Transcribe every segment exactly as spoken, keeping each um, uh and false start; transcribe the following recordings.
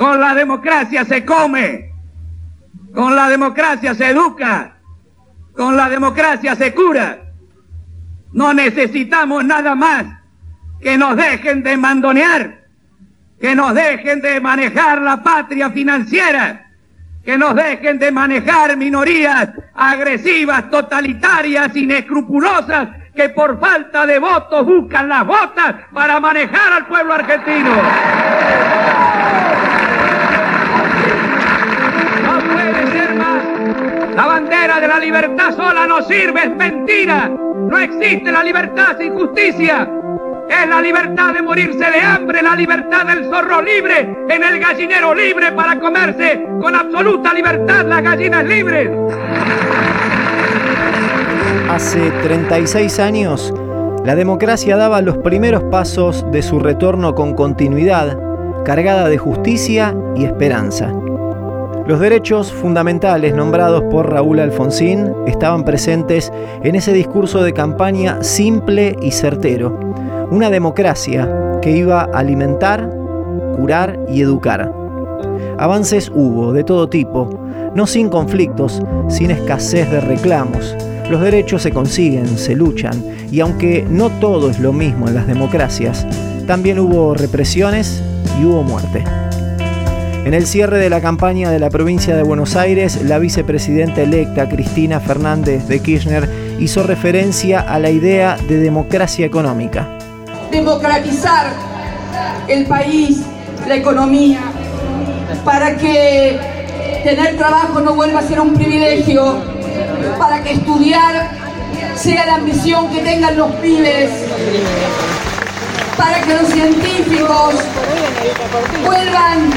Con la democracia se come, con la democracia se educa, con la democracia se cura. No necesitamos nada más que nos dejen de mandonear, que nos dejen de manejar la patria financiera, que nos dejen de manejar minorías agresivas, totalitarias, inescrupulosas, que por falta de votos buscan las botas para manejar al pueblo argentino. No puede ser más. La bandera de la libertad sola no sirve, es mentira. No existe la libertad sin justicia. Es la libertad de morirse de hambre, la libertad del zorro libre en el gallinero libre para comerse con absoluta libertad las gallinas libres. Hace treinta y seis años, la democracia daba los primeros pasos de su retorno con continuidad, cargada de justicia y esperanza. Los derechos fundamentales nombrados por Raúl Alfonsín estaban presentes en ese discurso de campaña simple y certero. Una democracia que iba a alimentar, curar y educar. Avances hubo de todo tipo, no sin conflictos, sin escasez de reclamos. Los derechos se consiguen, se luchan, y aunque no todo es lo mismo en las democracias, también hubo represiones y hubo muerte. En el cierre de la campaña de la provincia de Buenos Aires, la vicepresidenta electa Cristina Fernández de Kirchner hizo referencia a la idea de democracia económica. Democratizar el país, la economía, para que tener trabajo no vuelva a ser un privilegio, para que estudiar sea la ambición que tengan los pibes, para que los científicos vuelvan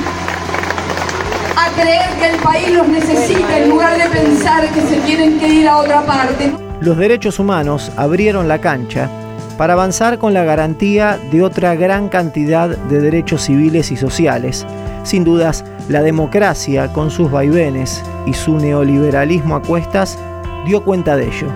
a creer que el país los necesita en lugar de pensar que se tienen que ir a otra parte. Los derechos humanos abrieron la cancha para avanzar con la garantía de otra gran cantidad de derechos civiles y sociales. Sin dudas, la democracia, con sus vaivenes y su neoliberalismo a cuestas, dio cuenta de ello.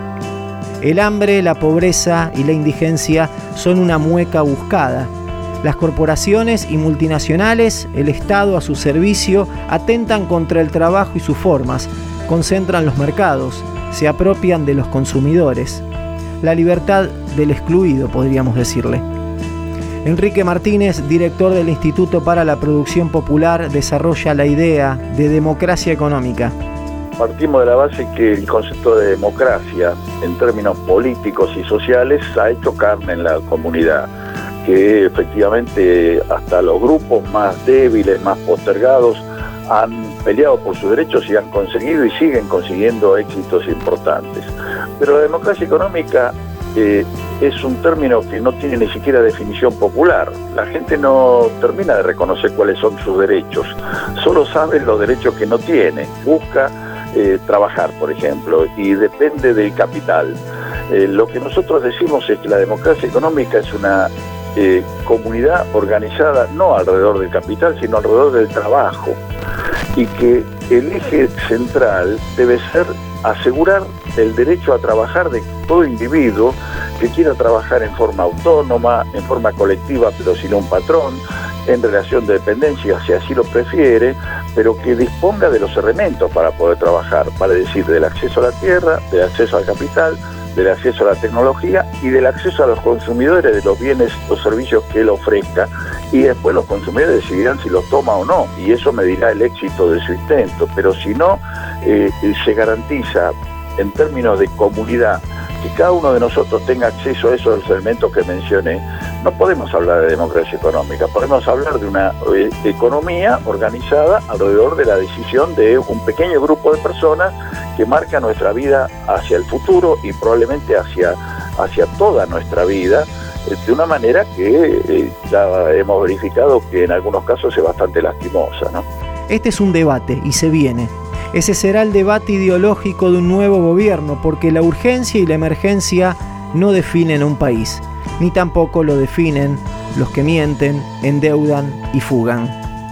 El hambre, la pobreza y la indigencia son una mueca buscada. Las corporaciones y multinacionales, el Estado a su servicio, atentan contra el trabajo y sus formas, concentran los mercados, se apropian de los consumidores. La libertad del excluido, podríamos decirle. Enrique Martínez, director del Instituto para la Producción Popular, desarrolla la idea de democracia económica. Partimos de la base que el concepto de democracia, en términos políticos y sociales, ha hecho carne en la comunidad, que efectivamente hasta los grupos más débiles, más postergados, han peleado por sus derechos y han conseguido y siguen consiguiendo éxitos importantes. Pero la democracia económica eh, es un término que no tiene ni siquiera definición popular. La gente no termina de reconocer cuáles son sus derechos, solo sabe los derechos que no tiene. Busca eh, trabajar, por ejemplo, y depende del capital. Eh, lo que nosotros decimos es que la democracia económica es una eh, comunidad organizada no alrededor del capital, sino alrededor del trabajo, y que el eje central debe ser asegurar el derecho a trabajar de todo individuo que quiera trabajar en forma autónoma, en forma colectiva, pero sin un patrón, en relación de dependencia, si así lo prefiere, pero que disponga de los elementos para poder trabajar, para decir, del acceso a la tierra, del acceso al capital, del acceso a la tecnología y del acceso a los consumidores de los bienes o servicios que él ofrezca, y después los consumidores decidirán si los toma o no, y eso medirá el éxito de su intento. Pero si no eh, se garantiza en términos de comunidad que cada uno de nosotros tenga acceso a esos elementos que mencioné, no podemos hablar de democracia económica, podemos hablar de una eh, economía organizada alrededor de la decisión de un pequeño grupo de personas que marca nuestra vida hacia el futuro y probablemente hacia, hacia toda nuestra vida, eh, de una manera que eh, ya hemos verificado que en algunos casos es bastante lastimosa, ¿no? Este es un debate y se viene. Ese será el debate ideológico de un nuevo gobierno, porque la urgencia y la emergencia no definen un país, ni tampoco lo definen los que mienten, endeudan y fugan.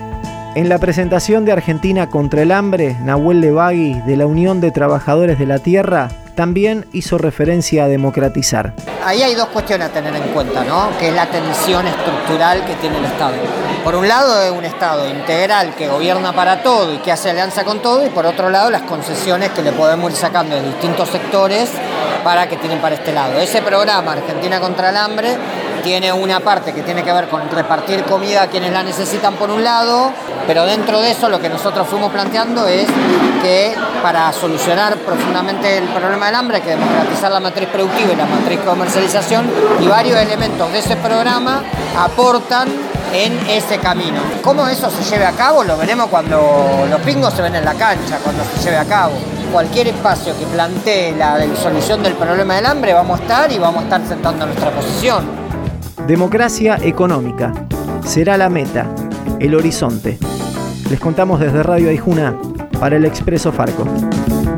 En la presentación de Argentina contra el hambre, Nahuel Levagui, de la Unión de Trabajadores de la Tierra, también hizo referencia a democratizar. Ahí hay dos cuestiones a tener en cuenta, ¿no? Que es la tensión estructural que tiene el Estado. Por un lado es un Estado integral que gobierna para todo y que hace alianza con todo, y por otro lado las concesiones que le podemos ir sacando de distintos sectores para que tienen para este lado. Ese programa Argentina contra el Hambre tiene una parte que tiene que ver con repartir comida a quienes la necesitan por un lado, pero dentro de eso lo que nosotros fuimos planteando es que para solucionar profundamente el problema del hambre hay que democratizar la matriz productiva y la matriz de comercialización, y varios elementos de ese programa aportan en ese camino. ¿Cómo eso se lleve a cabo? Lo veremos cuando los pingos se ven en la cancha, cuando se lleve a cabo. Cualquier espacio que plantee la solución del problema del hambre vamos a estar y vamos a estar sentando nuestra posición. Democracia económica será la meta, el horizonte. Les contamos desde Radio Aijuna para el Expreso Farco.